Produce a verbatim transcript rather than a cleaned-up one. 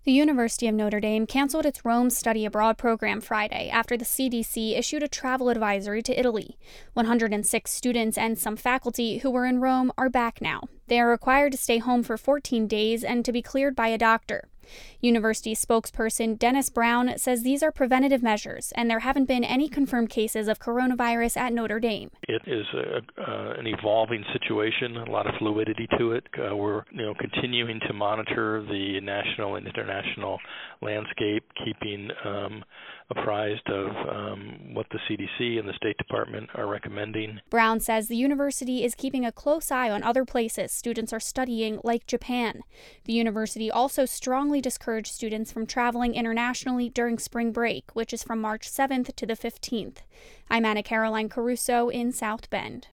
The University of Notre Dame canceled its Rome Study Abroad program Friday after the C D C issued a travel advisory to Italy. one hundred six students and some faculty who were in Rome are back now. They are required to stay home for fourteen days and to be cleared by a doctor. University spokesperson Dennis Brown says these are preventative measures, and there haven't been any confirmed cases of coronavirus at Notre Dame. It is a, uh, an evolving situation, a lot of fluidity to it. Uh, we're you know continuing to monitor the national and international landscape, keeping um, apprised of um, what the C D C and the State Department are recommending. Brown says the university is keeping a close eye on other places students are studying, like Japan. The university also strongly discouraged students from traveling internationally during spring break, which is from March seventh to the fifteenth. I'm Anna Caroline Caruso in South Bend.